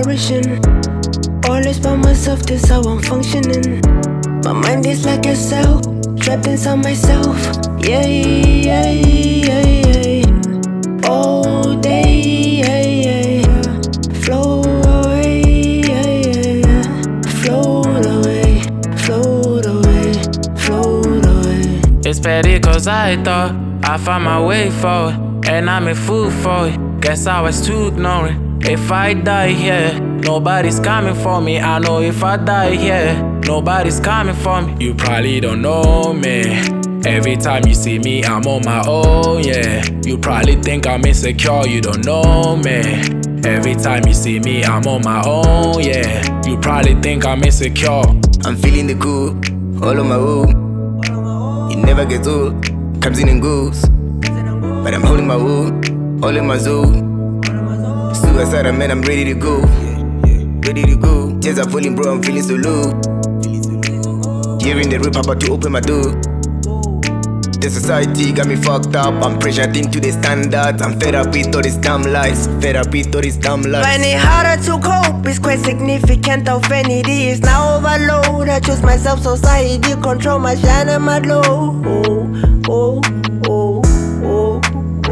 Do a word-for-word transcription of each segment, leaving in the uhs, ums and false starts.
flourishing. Always by myself, this how I'm functioning. My mind is like a cell, trapped inside myself. Yeah, yeah, yeah, yeah. All day, yeah, yeah, yeah. Flow away, yeah, yeah, yeah. Float away, float away, float away. It's petty cause I thought I found my way forward, and I'm in food for it. Guess I was too ignorant. If I die here, nobody's coming for me. I know if I die here, nobody's coming for me. You probably don't know me. Every time you see me, I'm on my own, yeah. You probably think I'm insecure, you don't know me. Every time you see me, I'm on my own, yeah. You probably think I'm insecure. I'm feeling the cool, all on my own. It never gets old, comes in and goes. But I'm holding my own, all in my zone. Suicide, man, I'm ready to go. Ready to go. Tears are falling, bro, I'm feeling so low. Hearing the rip about to open my door. The society got me fucked up. I'm pressured into the standards. I'm fed up with all these damn lies. Fed up with all these damn lies. Find it harder to cope, it's quite significant. How vanity is now overload. I choose myself, society control my shine and my glow. Oh, oh, oh, oh,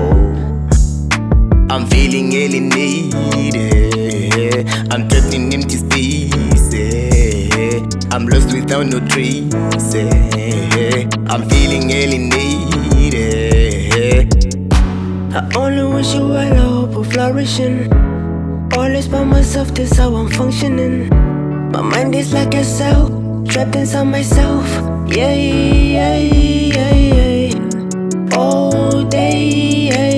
oh. I'm feeling alienated. I'm trapped in empty spaces. I'm lost without no trace. I'm feeling alienated. I only wish you well, I hope I'm flourishing. Always by myself, this how I'm functioning. My mind is like a cell, trapped inside myself. Yeah, yeah, yeah, yeah. All day, yeah.